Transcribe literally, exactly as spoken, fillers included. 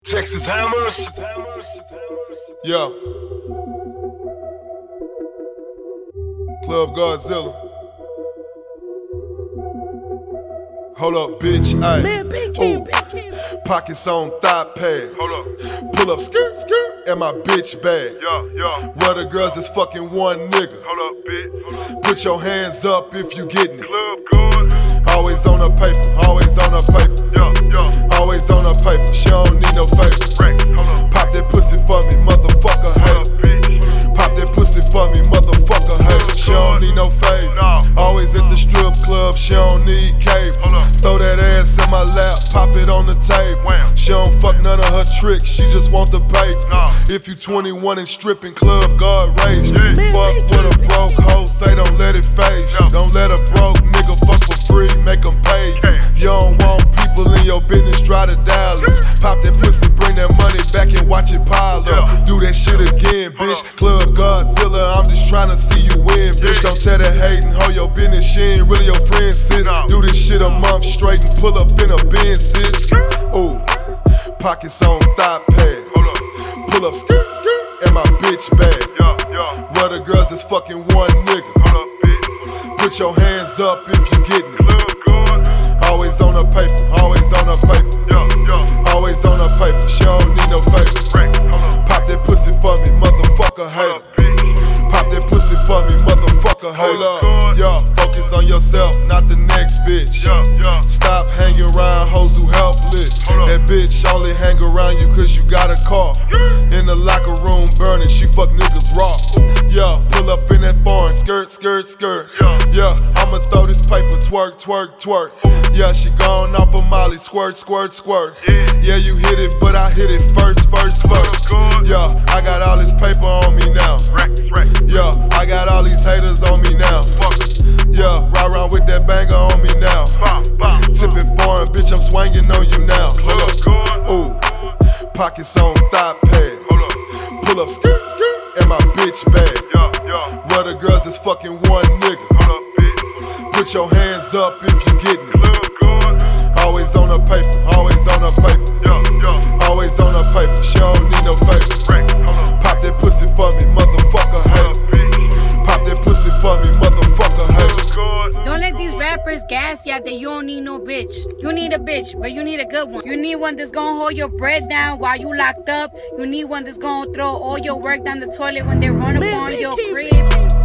Texas Hammers. Yeah. Club Godzilla. Hold up, bitch. Ayy. Man, big him, big him. Pockets on thigh pads. Hold up. Pull up, skirt, skirt, and my bitch bag. Yeah, yeah. Where the girls is fucking one nigga. Hold up, bitch. Hold up. Put your hands up if you getting it. Club good. Always on her paper, always on her paper. Yeah, yeah. Always on her paper, she don't need no favor. Rack. Hold up. Pop that pussy for me, motherfucker Hold hater. up, bitch. Pop that pussy for me, motherfucker hater. She don't need no favors. No. Always at the strip club, she don't need cable. Hold up. Throw that ass in my lap, pop it on the table. Wham. She don't fuck none of her tricks, she just want the paper. No. If you twenty-one and stripping, club God raised you. Yeah. Fuck with a broke hoe, say don't let it phase you. No. Don't let a broke nigga fuck for free, make them pay you. Yeah. You don't want people in your business, try to dial us. Pop that pussy, bring that money back and watch it pile up. Yeah. Do that shit again, bitch. Hold up. Club Godzilla, I'm just tryna see you win, bitch. Yeah. Don't tell that hating, hold your business, she ain't really your friend, sis. No. Do this shit a month straight and pull up in a bin, sis. Ooh, pockets on thigh pads. Hold up. Pull up, skirt, skirt, and my bitch bag. Yeah, yeah. Where the girls is fucking one nigga. Hold up, bitch. Put your hands up if you getting it. Club good. Always on her paper, always on her paper. Yeah, yeah. Always on her paper, she don't need no favors. Rack. Hold up. Pop that pussy for me, motherfucker Hold hater. up, bitch. Pop that pussy for me, motherfucker Hold hater. up. Yeah, focus on yourself, not the next bitch. Yeah, yeah. Stop hanging around hoes who helpless. Hold up. That bitch only hang around you cause you got a car. In the locker room burning, she fuck niggas raw. Yeah, pull up in that foreign, skirt, skirt, skirt. Yeah. Yeah, I'ma throw this paper, twerk, twerk, twerk. Yeah, she gone off of Molly, squirt, squirt, squirt. Yeah. Yeah, you hit it, but I hit it first, first, first. Good. Yeah, I got all this paper on me now. Rack, rack. Yeah, I got all these haters on me now. Fuck. Yeah, ride around with that banger on me now. Pop, pop. Tipping foreign, bitch, I'm swinging on you now. Club good. Ooh, pockets on thigh pads. Hold up. Pull up, skirt, skirt, and my bitch bag. Yeah, yeah. Where the girls is fucking one nigga. Hold up, bitch. Put your hands up if you getting it. Club good. Always on her paper, always on her paper. Yeah, yeah. Always on her paper, she don't need no favors. Rack. Hold up. Pop that pussy for me, motherfucker Hold up, hater. bitch. Pop that pussy for me, motherfucker hater. Club good. Don't let these rappers gas you that you don't need no bitch. You need a bitch, but you need a good one. You need one that's gonna hold your bread down while you locked up. You need one that's gonna throw all your work down the toilet when they run up Man, on big your him, crib. big him.